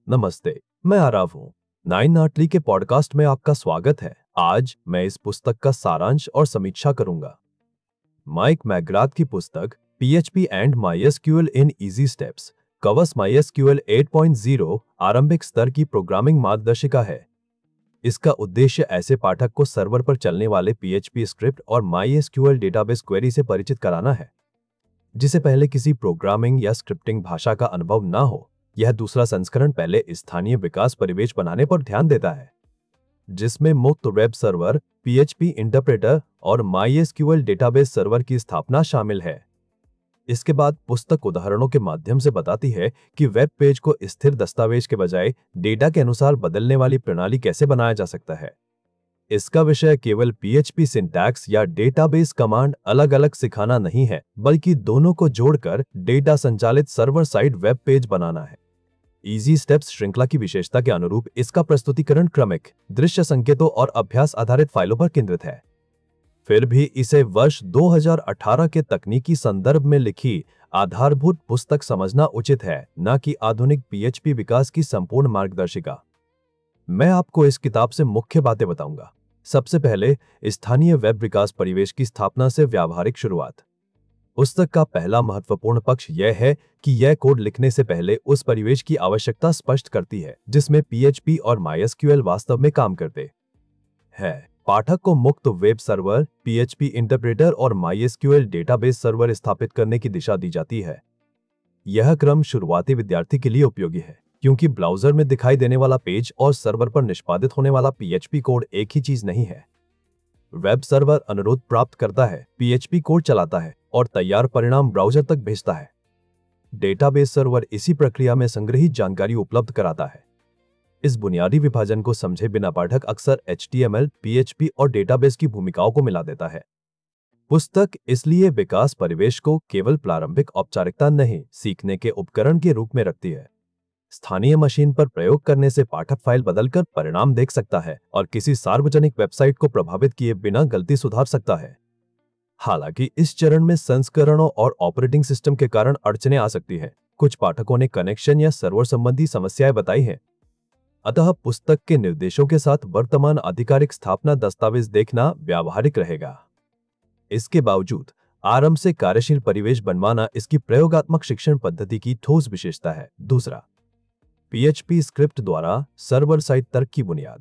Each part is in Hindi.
नमस्ते, मैं आरव हूँ। नाइन आर्टली के पॉडकास्ट में आपका स्वागत है। आज मैं इस पुस्तक का सारांश और समीक्षा करूंगा। माइक मैकग्राथ की पुस्तक PHP and MySQL in easy steps covers MySQL 8.0 आरंभिक स्तर की प्रोग्रामिंग मार्गदर्शिका है। इसका उद्देश्य ऐसे पाठक को सर्वर पर चलने वाले PHP स्क्रिप्ट और MySQL डेटाबेस क्वेरी से परिचित कराना है, जिसे पहले किसी प्रोग्रामिंग या स्क्रिप्टिंग भाषा का अनुभव ना हो। यह दूसरा संस्करण पहले स्थानीय विकास परिवेश बनाने पर ध्यान देता है, जिसमें मुक्त वेब सर्वर, PHP इंटरप्रेटर और MySQL डेटाबेस सर्वर की स्थापना शामिल है। इसके बाद पुस्तक उदाहरणों के माध्यम से बताती है कि वेब पेज को स्थिर दस्तावेज के बजाय डेटा के अनुसार बदलने वाली प्रणाली कैसे बनाया जा सकता है। इसका विषय केवल PHP सिंटैक्स या डेटाबेस कमांड अलग अलग सिखाना नहीं है, बल्कि दोनों को जोड़कर डेटा संचालित सर्वर साइड वेब पेज बनाना है। इजी स्टेप्स श्रृंखला की विशेषता के अनुरूप इसका प्रस्तुतिकरण क्रमिक, दृश्य संकेतों और अभ्यास आधारित फाइलों पर केंद्रित है। फिर भी इसे वर्ष 2018 के तकनीकी संदर्भ में लिखी आधारभूत पुस्तक समझना उचित है, न कि आधुनिक PHP विकास की संपूर्ण मार्गदर्शिका। मैं आपको इस किताब से मुख्य बातें बताऊंगा। सबसे पहले, स्थानीय वेब विकास परिवेश की स्थापना से व्यावहारिक शुरुआत। पुस्तक का पहला महत्वपूर्ण पक्ष यह है कि यह कोड लिखने से पहले उस परिवेश की आवश्यकता स्पष्ट करती है जिसमें PHP और MySQL वास्तव में काम करते हैं। पाठक को मुक्त वेब सर्वर, PHP इंटरप्रेटर और MySQL डेटाबेस सर्वर स्थापित करने की दिशा दी जाती है। यह क्रम शुरुआती विद्यार्थी के लिए उपयोगी है, क्योंकि ब्राउज़र में दिखाई देने वाला पेज और सर्वर पर निष्पादित होने वाला PHP कोड एक ही चीज नहीं है। वेब सर्वर अनुरोध प्राप्त करता है, PHP कोड चलाता है और तैयार परिणाम ब्राउज़र तक भेजता है। डेटाबेस सर्वर इसी प्रक्रिया में संग्रहीत जानकारी उपलब्ध कराता है। इस बुनियादी विभाजन को समझे बिना पाठक अक्सर HTML, PHP और डेटाबेस की भूमिकाओं को मिला देता है। पुस्तक इसलिए विकास परिवेश को केवल प्रारंभिक औपचारिकता नहीं, सीखने के उपकरण के रूप में रखती है। स्थानीय मशीन पर प्रयोग करने से पाठक फाइल बदलकर परिणाम देख सकता है और किसी सार्वजनिक वेबसाइट को प्रभावित किए बिना गलती सुधार सकता है। हालांकि इस चरण में संस्करणों और ऑपरेटिंग सिस्टम के कारण अड़चनें आ सकती हैं। कुछ पाठकों ने कनेक्शन या सर्वर संबंधी समस्याएं बताई हैं। अतः पुस्तक के निर्देशों के साथ वर्तमान आधिकारिक स्थापना दस्तावेज देखना व्यावहारिक रहेगा। इसके बावजूद आरंभ से कार्यशील परिवेश बनवाना इसकी प्रयोगात्मक शिक्षण पद्धति की ठोस विशेषता है। दूसरा, PHP स्क्रिप्ट द्वारा सर्वर साइड तर्क की बुनियाद।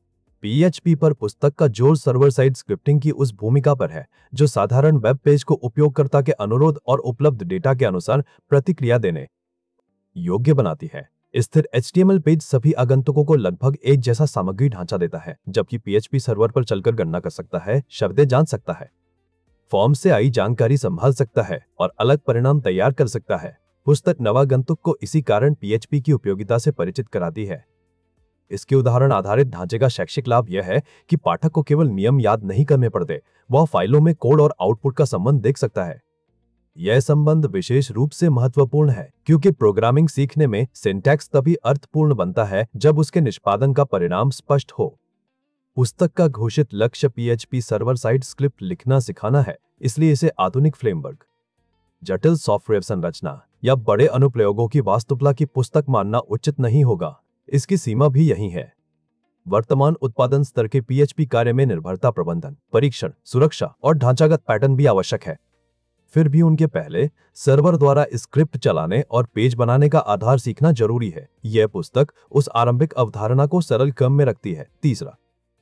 PHP पर पुस्तक का जोर सर्वर साइड स्क्रिप्टिंग की उस भूमिका पर है जो साधारण वेब पेज को उपयोगकर्ता के अनुरोध और उपलब्ध डेटा के अनुसार प्रतिक्रिया देने योग्य बनाती है। स्थिर HTML पेज सभी आगंतुकों को लगभग एक जैसा सामग्री ढांचा देता है, जबकि PHP सर्वर पर चलकर गणना कर सकता है, शब्दें जान सकता है, फॉर्म से आई जानकारी संभाल सकता है और अलग परिणाम तैयार कर सकता है। पुस्तक नवागंतुक को इसी कारण PHP की उपयोगिता से परिचित कराती है। इसके उदाहरण आधारित ढांचे का शैक्षिक लाभ यह है कि पाठक को केवल नियम याद नहीं करने पड़ते, वह फाइलों में कोड और आउटपुट का संबंध देख सकता है। यह संबंध विशेष रूप से महत्वपूर्ण है क्योंकि प्रोग्रामिंग सीखने में सिंटैक्स तभी अर्थपूर्ण बनता है जब उसके निष्पादन का परिणाम स्पष्ट हो। पुस्तक का घोषित लक्ष्य PHP सर्वर साइड स्क्रिप्ट लिखना सिखाना है, इसलिए इसे आधुनिक फ्रेमवर्क, जटिल सॉफ्टवेयर संरचना या बड़े अनुप्रयोगों की वास्तुकला की पुस्तक मानना उचित नहीं होगा। इसकी सीमा भी यही है। वर्तमान उत्पादन स्तर के PHP कार्य में निर्भरता प्रबंधन, परीक्षण, सुरक्षा और ढांचागत पैटर्न भी आवश्यक है। फिर भी उनके पहले सर्वर द्वारा स्क्रिप्ट चलाने और पेज बनाने का आधार सीखना जरूरी है। यह पुस्तक उस आरंभिक अवधारणा को सरल क्रम में रखती है। तीसरा,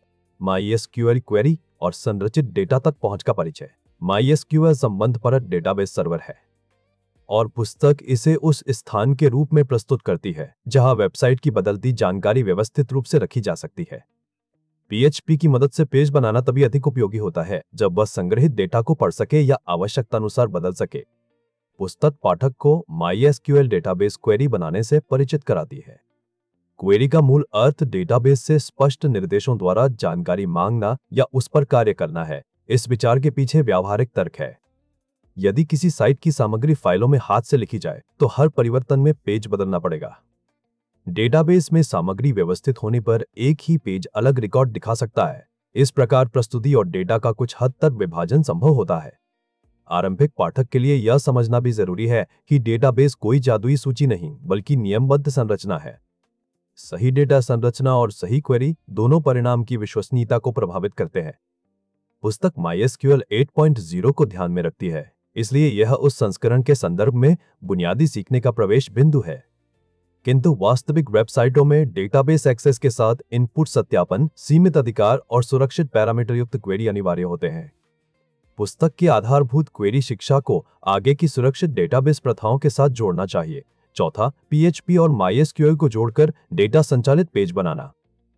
MySQL क्वेरी और संरचित डेटा तक पहुंच का परिचय। MySQL संबंधपरक डेटाबेस सर्वर है और पुस्तक इसे उस स्थान के रूप में प्रस्तुत करती है जहां वेबसाइट की बदलती जानकारी व्यवस्थित रूप से रखी जा सकती है। PHP की मदद से पेज बनाना तभी अधिक उपयोगी होता है जब वह संग्रहित डेटा को पढ़ सके या आवश्यकता अनुसार बदल सके। पुस्तक पाठक को MySQL डेटाबेस क्वेरी बनाने से परिचित कराती है। क्वेरी का मूल अर्थ डेटाबेस से स्पष्ट निर्देशों द्वारा जानकारी मांगना या उस पर कार्य करना है। इस विचार के पीछे व्यावहारिक तर्क है। यदि किसी साइट की सामग्री फाइलों में हाथ से लिखी जाए तो हर परिवर्तन में पेज बदलना पड़ेगा। डेटाबेस में सामग्री व्यवस्थित होने पर एक ही पेज अलग रिकॉर्ड दिखा सकता है। इस प्रकार प्रस्तुति और डेटा का कुछ हद तक विभाजन संभव होता है। आरंभिक पाठक के लिए यह समझना भी जरूरी है कि डेटाबेस कोई जादुई सूची नहीं, बल्कि नियमबद्ध संरचना है। सही डेटा संरचना और सही क्वेरी दोनों परिणाम की विश्वसनीयता को प्रभावित करते हैं। पुस्तक MySQL 8.0 को ध्यान में रखती है, इसलिए यह उस संस्करण के संदर्भ में बुनियादी सीखने का प्रवेश बिंदु है। किंतु वास्तविक वेबसाइटों में डेटाबेस एक्सेस के साथ इनपुट सत्यापन, सीमित अधिकार और सुरक्षित पैरामीटर युक्त क्वेरी अनिवार्य होते हैं। पुस्तक की आधारभूत क्वेरी शिक्षा को आगे की सुरक्षित डेटाबेस प्रथाओं के साथ जोड़ना चाहिए। चौथा, PHP और MySQL को जोड़कर डेटा संचालित पेज बनाना।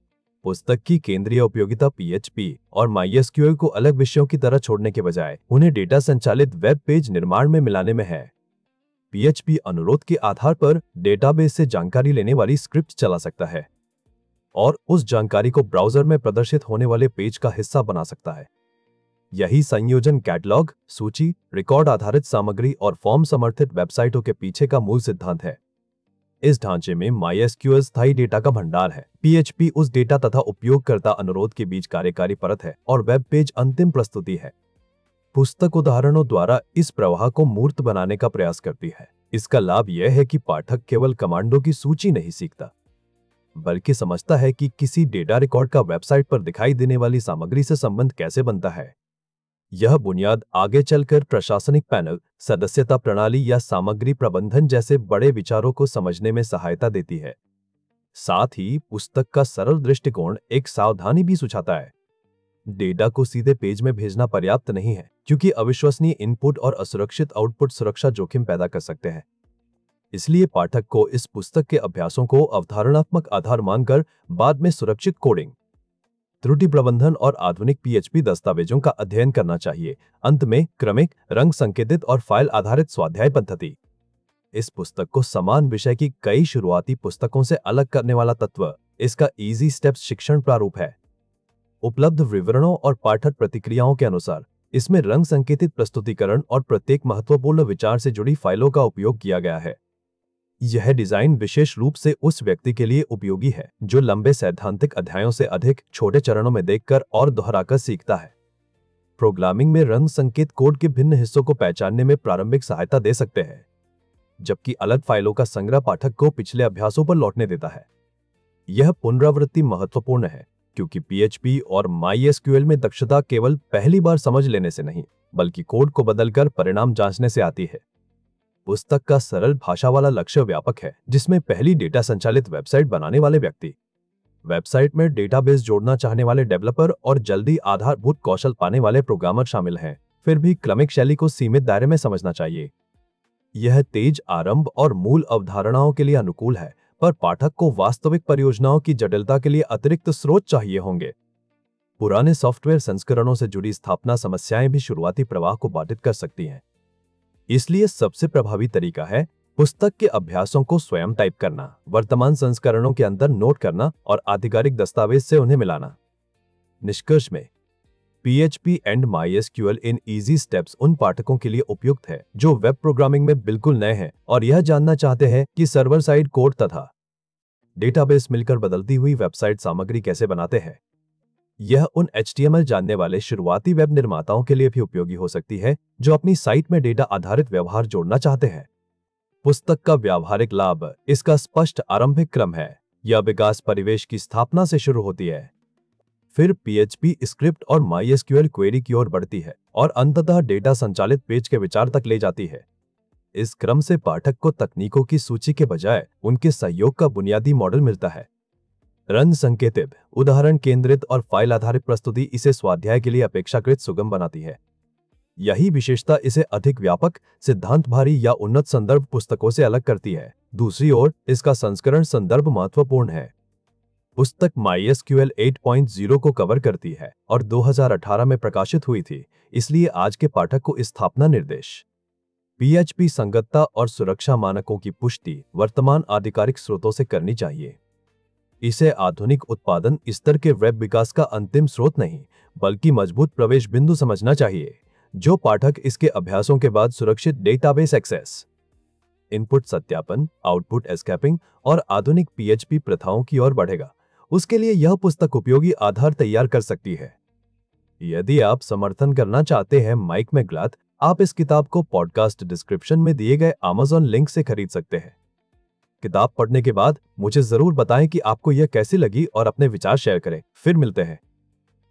पुस्तक की केंद्रीय उपयोगिता PHP और MySQL को अलग विषयों की तरह छोड़ने के बजाय उन्हें डेटा संचालित वेब पेज निर्माण में मिलाने में है। PHP अनुरोध के आधार पर डेटाबेस से जानकारी लेने वाली स्क्रिप्ट चला सकता है और उस जानकारी को ब्राउज़र में प्रदर्शित होने वाले पेज का हिस्सा बना सकता है। यही संयोजन कैटलॉग, सूची, रिकॉर्ड आधारित सामग्री और फॉर्म समर्थित वेबसाइटों के पीछे का मूल सिद्धांत है। इस ढांचे में MySQL स्थायी डेटा का भंडार है, PHP उस डेटा तथा उपयोगकर्ता अनुरोध के बीच कार्यकारी परत है और वेब पेज अंतिम प्रस्तुति है। पुस्तक उदाहरणों द्वारा इस प्रवाह को मूर्त बनाने का प्रयास करती है। इसका लाभ यह है कि पाठक केवल कमांडों की सूची नहीं सीखता, बल्कि समझता है कि किसी डेटा रिकॉर्ड का वेबसाइट पर दिखाई देने वाली सामग्री से संबंध कैसे बनता है। यह बुनियाद आगे चलकर प्रशासनिक पैनल, सदस्यता प्रणाली या सामग्री प्रबंधन जैसे बड़े विचारों को समझने में सहायता देती है। साथ ही पुस्तक का सरल दृष्टिकोण एक सावधानी भी सुझाता है। डेटा को सीधे पेज में भेजना पर्याप्त नहीं है, क्योंकि अविश्वसनीय इनपुट और असुरक्षित आउटपुट सुरक्षा जोखिम पैदा कर सकते हैं। इसलिए पाठक को इस पुस्तक के अभ्यासों को अवधारणात्मक आधार मानकर बाद में सुरक्षित कोडिंग, त्रुटि प्रबंधन और आधुनिक PHP दस्तावेजों का अध्ययन करना चाहिए। अंत में क्रमिक, रंग संकेतित और फाइल आधारित स्वाध्याय पद्धति। इस पुस्तक को समान विषय की कई शुरुआती पुस्तकों से अलग करने वाला तत्व इसका इजी स्टेप्स शिक्षण प्रारूप है। उपलब्ध विवरणों और पाठक प्रतिक्रियाओं के अनुसार इसमें रंग संकेतित प्रस्तुतिकरण और प्रत्येक महत्वपूर्ण विचार से जुड़ी फाइलों का उपयोग किया गया है। यह डिजाइन विशेष रूप से उस व्यक्ति के लिए उपयोगी है जो लंबे सैद्धांतिक अध्यायों से अधिक छोटे चरणों में देखकर और दोहराकर सीखता है। प्रोग्रामिंग में रंग संकेत कोड के भिन्न हिस्सों को पहचानने में प्रारंभिक सहायता दे सकते हैं, जबकि अलग फाइलों का संग्रह पाठक को पिछले अभ्यासों पर लौटने देता है। यह पुनरावृत्ति महत्वपूर्ण है, क्योंकि PHP और MySQL में दक्षता केवल पहली बार समझ लेने से नहीं, बल्कि कोड को बदलकर परिणाम जांचने से आती है। पुस्तक का सरल भाषा वाला लक्ष्य व्यापक है, जिसमें पहली डेटा संचालित वेबसाइट बनाने वाले व्यक्ति, वेबसाइट में डेटाबेस जोड़ना चाहने वाले डेवलपर और जल्दी आधारभूत कौशल पाने वाले प्रोग्रामर शामिल हैं। फिर भी क्रमिक शैली को सीमित दायरे में समझना चाहिए। यह तेज आरंभ और मूल अवधारणाओं के लिए अनुकूल है, पर पाठक को वास्तविक परियोजनाओं की जटिलता के लिए अतिरिक्त स्रोत चाहिए होंगे। पुराने सॉफ्टवेयर संस्करणों से जुड़ी स्थापना समस्याएं भी शुरुआती प्रवाह को बाधित कर सकती हैं। इसलिए सबसे प्रभावी तरीका है पुस्तक के अभ्यासों को स्वयं टाइप करना, वर्तमान संस्करणों के अंदर नोट करना और आधिकारिक दस्तावेज से उन्हें मिलाना। निष्कर्ष में PHP and MySQL in easy steps उन पाठकों के लिए उपयुक्त है जो वेब प्रोग्रामिंग में बिल्कुल नए हैं और यह जानना चाहते हैं कि सर्वर साइड कोड तथा डेटाबेस मिलकर बदलती हुई वेबसाइट सामग्री कैसे बनाते हैं। यह उन HTML जानने वाले शुरुआती वेब निर्माताओं के लिए भी उपयोगी हो सकती है जो अपनी साइट में डेटा आधारित व्यवहार जोड़ना चाहते हैं। पुस्तक का व्यावहारिक लाभ इसका स्पष्ट आरंभिक क्रम है। यह विकास परिवेश की स्थापना से शुरू होती है, फिर PHP स्क्रिप्ट और MySQL क्वेरी की ओर बढ़ती है और अंततः डेटा संचालित पेज के विचार तक ले जाती है। इस क्रम से पाठक को तकनीकों की सूची के बजाय उनके सहयोग का बुनियादी मॉडल मिलता है। रंग संकेतित, उदाहरण केंद्रित और फाइल आधारित प्रस्तुति इसे स्वाध्याय के लिए अपेक्षाकृत सुगम बनाती है। यही विशेषता इसे अधिक व्यापक, सिद्धांत भारी या उन्नत संदर्भ पुस्तकों से अलग करती है। दूसरी ओर इसका संस्करण संदर्भ महत्वपूर्ण है। पुस्तक MySQL 8.0 को कवर करती है और 2018 में प्रकाशित हुई थी, इसलिए आज के पाठक को स्थापना निर्देश, PHP संगतता और सुरक्षा मानकों की पुष्टि वर्तमान आधिकारिक स्रोतों से करनी चाहिए। इसे आधुनिक उत्पादन स्तर के वेब विकास का अंतिम स्रोत नहीं, बल्कि मजबूत प्रवेश बिंदु समझना चाहिए, जो पाठक इसके अभ्यासों के बाद सुरक्षित डेटाबेस एक्सेस, इनपुट सत्यापन, आउटपुट एस्केपिंग और आधुनिक PHP प्रथाओं की ओर बढ़ेगा, उसके लिए यह पुस्तक उपयोगी आधार तैयार कर सकती है। यदि आप समर्थन करना चाहते हैं माइक मैकग्लाथ, आप इस किताब को पॉडकास्ट डिस्क्रिप्शन में दिए गए Amazon लिंक से खरीद सकते हैं। किताब पढ़ने के बाद मुझे जरूर बताएं कि आपको यह कैसी लगी और अपने विचार शेयर करें। फिर मिलते हैं।